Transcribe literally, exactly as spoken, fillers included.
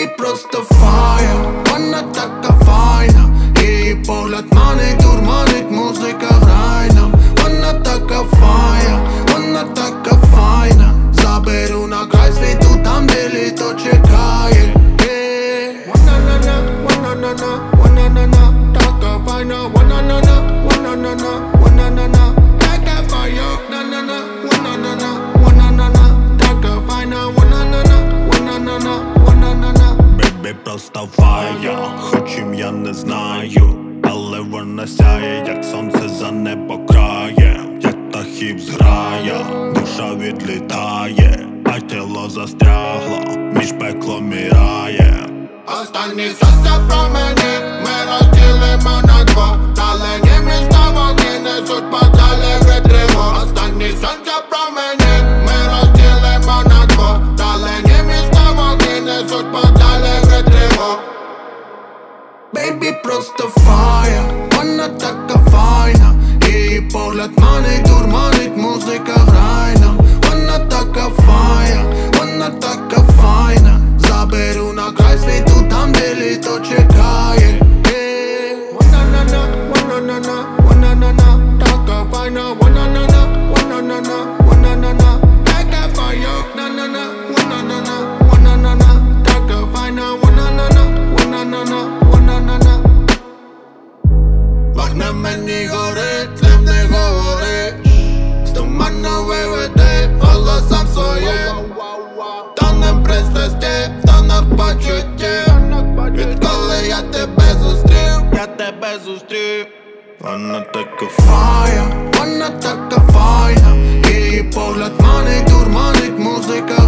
Baby, просто фая, вона така файна. Її погляд манить, дурманить, музика грай нам. Вона така фая, вона така файна. Заберу на край світу, там де літо чекає. Вона-на-на, вона-на-на, вона-на-на, така файна. Вона-на-на, вона-на-на, вона-на-на, така файна. На-на-на, вона-на-на, вона-на-на, така файна. Вона-на-на, вона-на-на, вона-на-на. Бейбі просто фая, хоч ім'я не знаю, але вона сяє, як сонце за небо крає. Як птахів зграя, душа відлітає, а тіло застрягло між пеклом і раєм. Останнє сонце променить, ми розділимо на двох. Далені міста вогні несуть подалі від тривог. Останнє сонце променить, ми розділимо на двох. Далені міста вогні несуть подалі від тривог. Бейбі, просто фая, вона така файна. Її погляд манить, дурманить, музика грай нам. Вона така фая, вона така файна. Заберу на край світу, там де літо чекає. Вона-на-на, вона-на-на, вона-на-на, така файна. Вона-на-на, вона-на-на, вона-на-на, така файна. На-на-на, вона-на-на, вона-на-на, така файна. Вона-на-на, вона-на-на, вона-на-на. Вогнем мені горить, слів не говорить. З туману виведе голосом своїм. Тонем пристрасті, тонем почуттів. Відколи я тебе зустрів, я тебе зустрів. Вона така Фая, вона така файна. Її погляд манить, дурманить, музика